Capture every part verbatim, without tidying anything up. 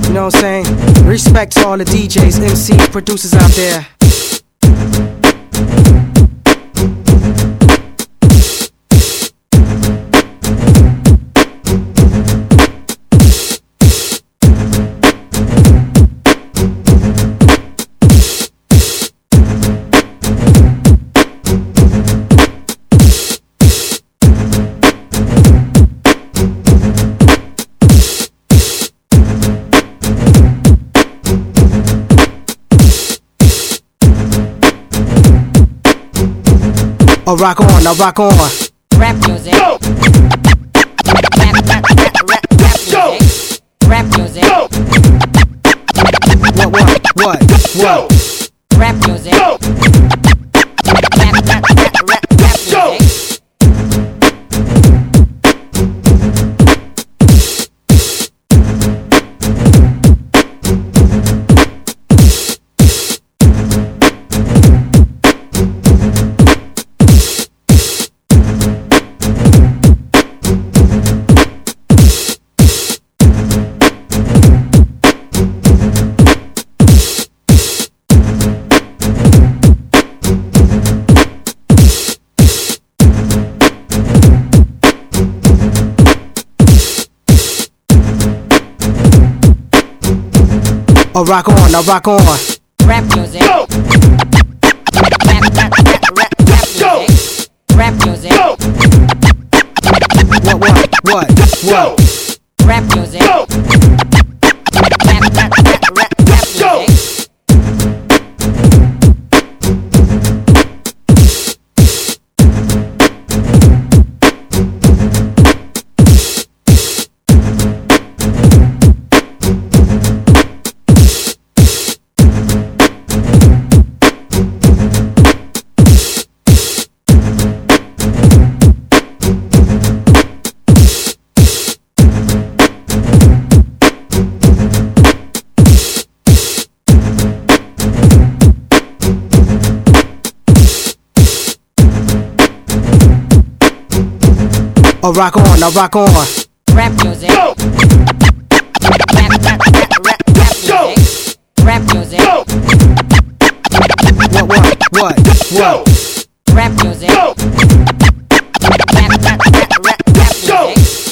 You know what I'm saying? Respect to all the D Js, M Cs, producers out there. Oh, rock on, now rock on. Rap music. Go. Rap, rap, rap, rap, rap music. Go. Rap music. Go. What, what, what, what? Rap music. Go. Rap, rap, rap, rap, rap music. Go. Oh, rock on, now rock on. Rap music. Go. Rap, rap, rap, rap, rap music. Go. Rap music. Go. What, what, what, what? Rap music. Go. Rap, rap, rap, rap, rap music. Go. Oh, rock on, now rock on. Rap music. Go. Rap, rap, rap, rap, rap music. Rap music. Go. What, what, what, what? Rap music. Go. Rap, rap, rap, rap, rap music. Go.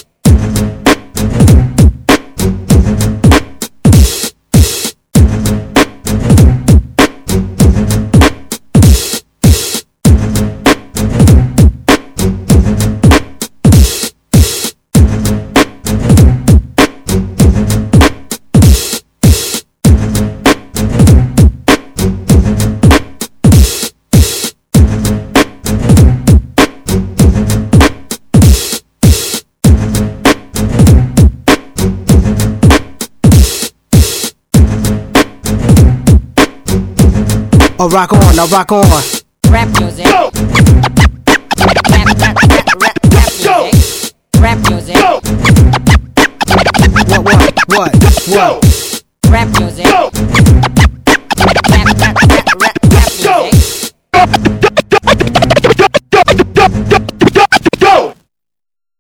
Oh, rock on, now rock on. Rap music. Go. Rap, rap, rap, rap, rap music. Rap music. Go. What, what, what, what?